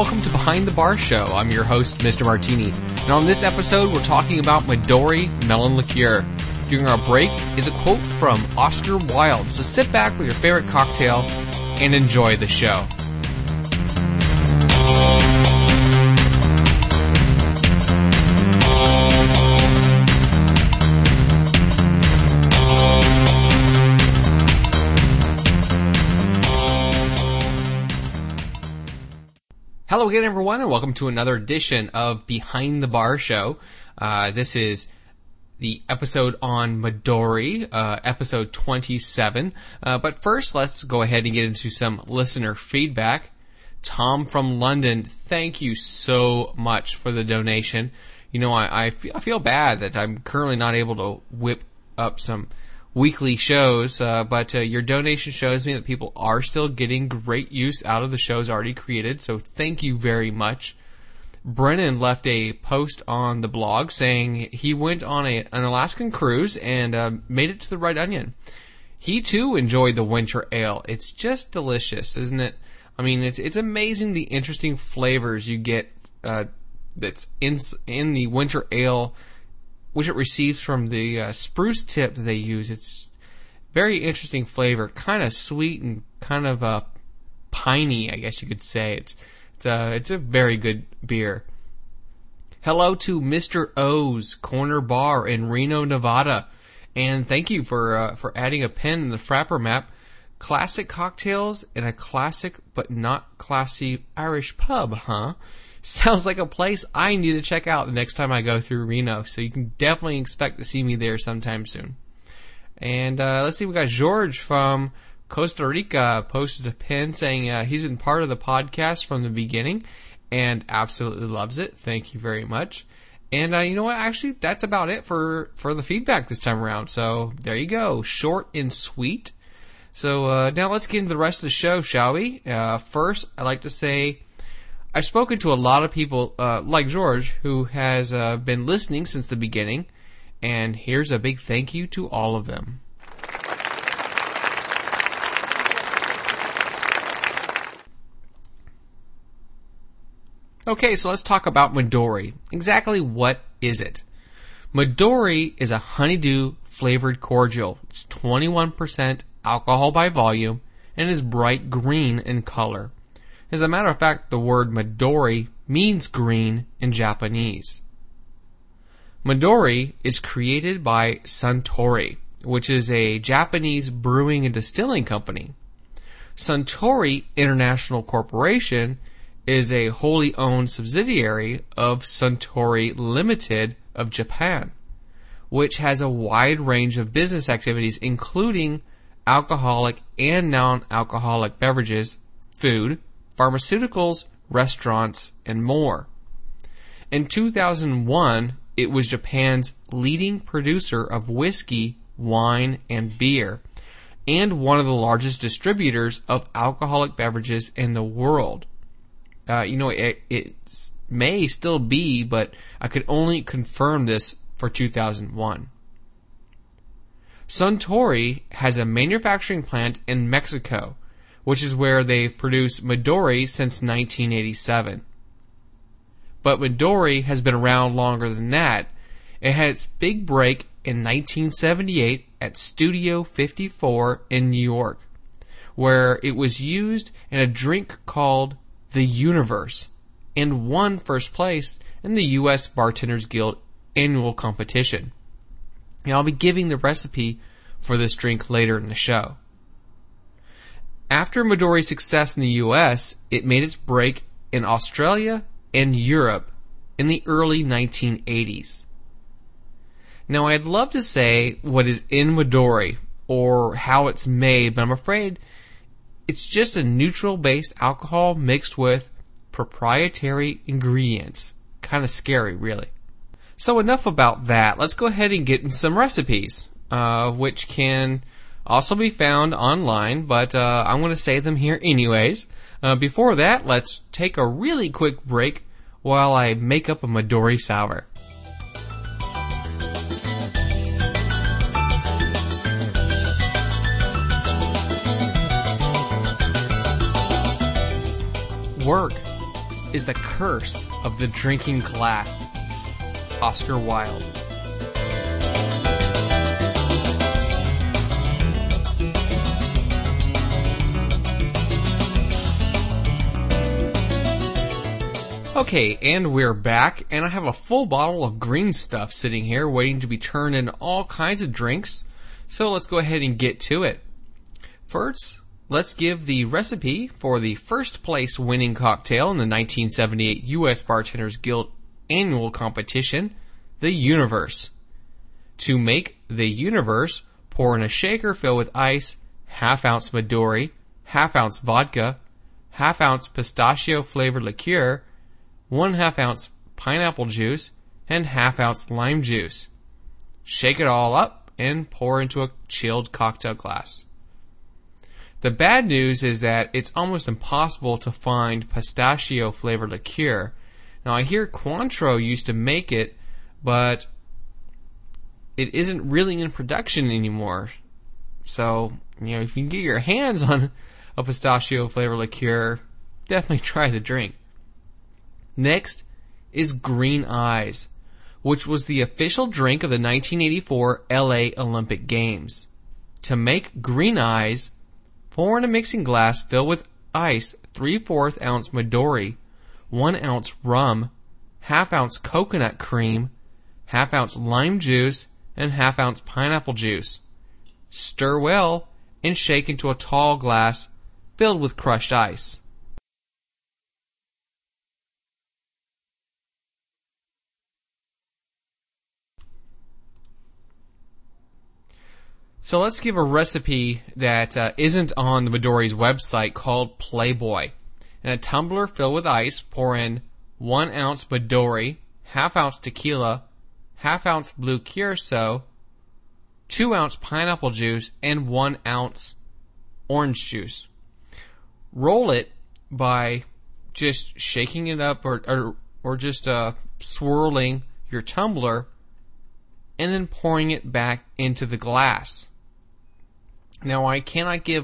welcome to Behind the Bar Show. I'm your host, Mr. Martini. And on this episode, we're talking about Midori Melon Liqueur. During our break is a quote from Oscar Wilde. So sit back with your favorite cocktail and enjoy the show. Hello again, everyone, and welcome to another edition of Behind the Bar Show. This is the episode on Midori, episode 27. But first, let's go ahead and get into some listener feedback. Tom from London, thank you so much for the donation. You know, I feel bad that I'm currently not able to whip up some weekly shows, but your donation shows me that people are still getting great use out of the shows already created, so thank you very much. Brennan left a post on the blog saying he went on an Alaskan cruise and made it to the Red Onion. He too enjoyed the winter ale. It's just delicious, isn't it? I mean, it's amazing the interesting flavors you get that's in the winter ale, which it receives from the spruce tip they use. It's very interesting flavor, kind of sweet and kind of piney, I guess you could say. It's a very good beer. Hello to Mr. O's Corner Bar in Reno, Nevada, and thank you for adding a pin in the Frapper map. Classic cocktails in a classic but not classy Irish pub, huh? Sounds like a place I need to check out the next time I go through Reno, so you can definitely expect to see me there sometime soon. And let's see, we got George from Costa Rica posted a pin saying he's been part of the podcast from the beginning and absolutely loves it. Thank you very much. And you know what? Actually, that's about it for the feedback this time around. So there you go, short and sweet. So now let's get into the rest of the show, shall we? First, I'd like to say I've spoken to a lot of people, like George, who has been listening since the beginning, and here's a big thank you to all of them. Okay, so let's talk about Midori. Exactly what is it? Midori is a honeydew flavored cordial. It's 21% alcohol by volume and is bright green in color. As a matter of fact, the word Midori means green in Japanese. Midori is created by Suntory, which is a Japanese brewing and distilling company. Suntory International Corporation is a wholly owned subsidiary of Suntory Limited of Japan, which has a wide range of business activities including alcoholic and non-alcoholic beverages, food, pharmaceuticals, restaurants, and more. In 2001, it was Japan's leading producer of whiskey, wine, and beer, and one of the largest distributors of alcoholic beverages in the world. It may still be, but I could only confirm this for 2001. Suntory has a manufacturing plant in Mexico, which is where they've produced Midori since 1987. But Midori has been around longer than that. It had its big break in 1978 at Studio 54 in New York, where it was used in a drink called The Universe and won first place in the U.S. Bartenders Guild annual competition. And I'll be giving the recipe for this drink later in the show. After Midori's success in the U.S., it made its break in Australia and Europe in the early 1980s. Now, I'd love to say what is in Midori or how it's made, but I'm afraid it's just a neutral-based alcohol mixed with proprietary ingredients. Kind of scary, really. So enough about that. Let's go ahead and get in some recipes, which can also be found online, but I'm going to say them here anyways. Before that, let's take a really quick break while I make up a Midori sour. Work. is the curse of the drinking glass. Oscar Wilde. Okay, and we're back, and I have a full bottle of green stuff sitting here waiting to be turned into all kinds of drinks, so let's go ahead and get to it. First, let's give the recipe for the first place winning cocktail in the 1978 U.S. Bartenders Guild annual competition, the Universe. To make the Universe, pour in a shaker filled with ice, half-ounce Midori, half-ounce vodka, half-ounce pistachio-flavored liqueur, 1/2 ounce pineapple juice, and half-ounce lime juice. Shake it all up and pour into a chilled cocktail glass. The bad news is that it's almost impossible to find pistachio-flavored liqueur. Now, I hear Cointreau used to make it, but it isn't really in production anymore. So, if you can get your hands on a pistachio-flavored liqueur, definitely try the drink. Next is Green Eyes, which was the official drink of the 1984 LA Olympic Games. To make Green Eyes, pour in a mixing glass filled with ice 3/4 ounce Midori, 1 ounce rum, 1/2 ounce coconut cream, 1/2 ounce lime juice, and 1/2 ounce pineapple juice. Stir well and shake into a tall glass filled with crushed ice. So let's give a recipe that isn't on the Midori's website called Playboy. In a tumbler filled with ice, pour in 1 ounce Midori, 1/2 ounce tequila, 1/2 ounce blue curacao, 2 ounce pineapple juice, and 1 ounce orange juice. Roll it by just shaking it up or just swirling your tumbler and then pouring it back into the glass. Now, I cannot give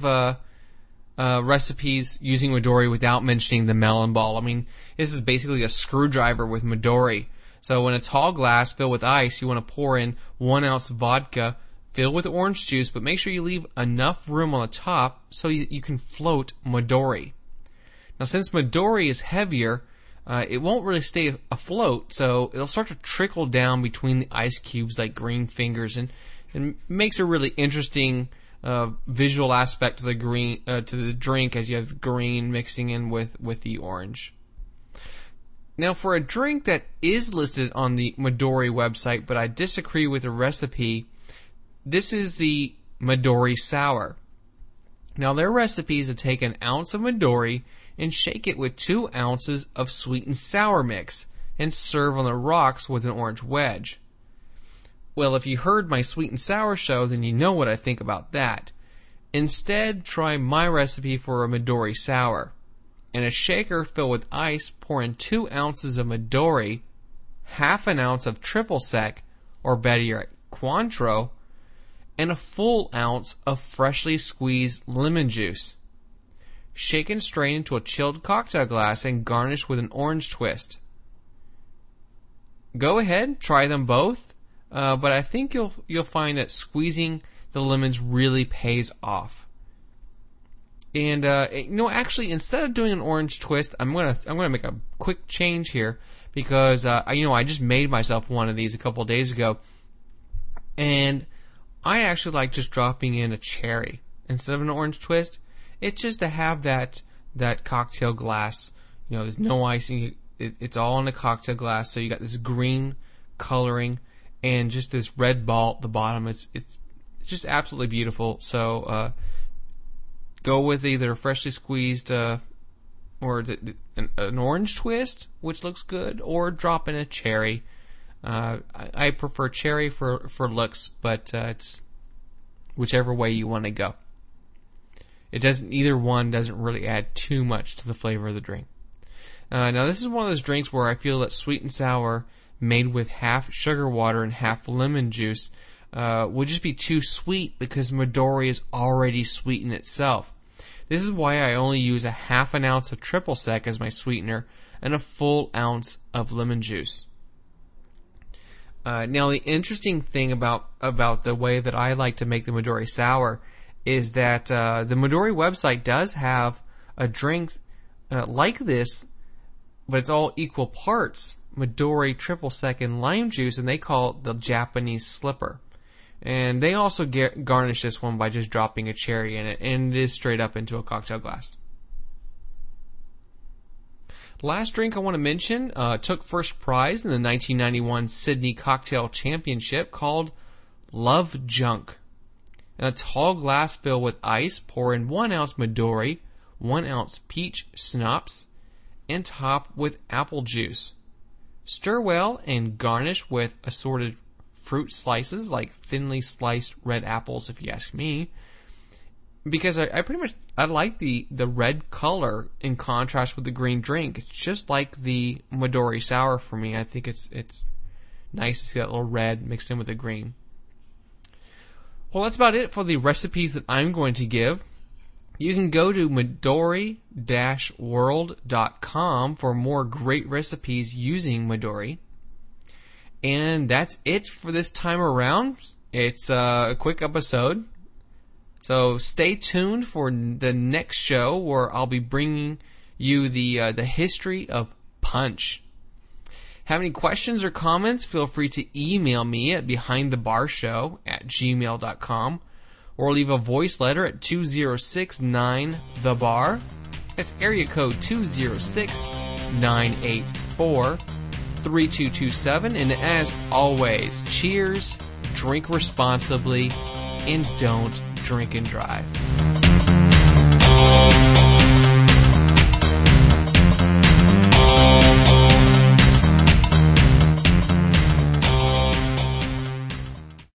recipes using Midori without mentioning the melon ball. I mean, this is basically a screwdriver with Midori. So in a tall glass filled with ice, you want to pour in 1 ounce vodka filled with orange juice, but make sure you leave enough room on the top so you can float Midori. Now, since Midori is heavier, it won't really stay afloat, so it'll start to trickle down between the ice cubes like green fingers, and makes a really interesting visual aspect to the drink as you have green mixing in with the orange. Now, for a drink that is listed on the Midori website, but I disagree with the recipe, this is the Midori Sour. Now, their recipe is to take 1 ounce of Midori and shake it with 2 ounces of sweet and sour mix and serve on the rocks with an orange wedge. Well, if you heard my sweet and sour show, then you know what I think about that. Instead, try my recipe for a Midori Sour. In a shaker filled with ice, pour in 2 ounces of Midori, 1/2 ounce of triple sec, or better yet, Cointreau, and a full ounce of freshly squeezed lemon juice. Shake and strain into a chilled cocktail glass and garnish with an orange twist. Go ahead, try them both. But I think you'll find that squeezing the lemons really pays off. And actually, instead of doing an orange twist, I'm gonna make a quick change here because I just made myself one of these a couple of days ago, and I actually like just dropping in a cherry instead of an orange twist. It's just to have that cocktail glass. There's no icing. It's all in a cocktail glass, so you got this green coloring and just this red ball at the bottom. It's just absolutely beautiful. So go with either freshly squeezed or an orange twist, which looks good, or drop in a cherry. I prefer cherry for looks, but it's whichever way you want to go. Either one doesn't really add too much to the flavor of the drink. Now, this is one of those drinks where I feel that sweet and sour made with half sugar water and half lemon juice would just be too sweet because Midori is already sweet in itself. This is why I only use 1/2 ounce of triple sec as my sweetener, and a full ounce of lemon juice. Now, the interesting thing about the way that I like to make the Midori Sour is that the Midori website does have a drink like this, but it's all equal parts Midori triple second lime juice, and they call it the Japanese Slipper. And they also garnish this one by just dropping a cherry in it, and it is straight up into a cocktail glass. Last drink I want to mention took first prize in the 1991 Sydney Cocktail Championship, called Love Junk. In a tall glass filled with ice, pour in 1 ounce Midori, 1 ounce peach schnapps, and top with apple juice. Stir well and garnish with assorted fruit slices, like thinly sliced red apples, if you ask me. Because I pretty much like the red color in contrast with the green drink. It's just like the Midori Sour for me. I think it's nice to see that little red mixed in with the green. Well, that's about it for the recipes that I'm going to give. You can go to Midori-world.com for more great recipes using Midori. And that's it for this time around. It's a quick episode. So stay tuned for the next show, where I'll be bringing you the history of punch. Have any questions or comments? Feel free to email me at behindthebarshow@gmail.com, or leave a voice letter at 2069-THE-BAR. That's area code 206-984-3227. And as always, cheers, drink responsibly, and don't drink and drive.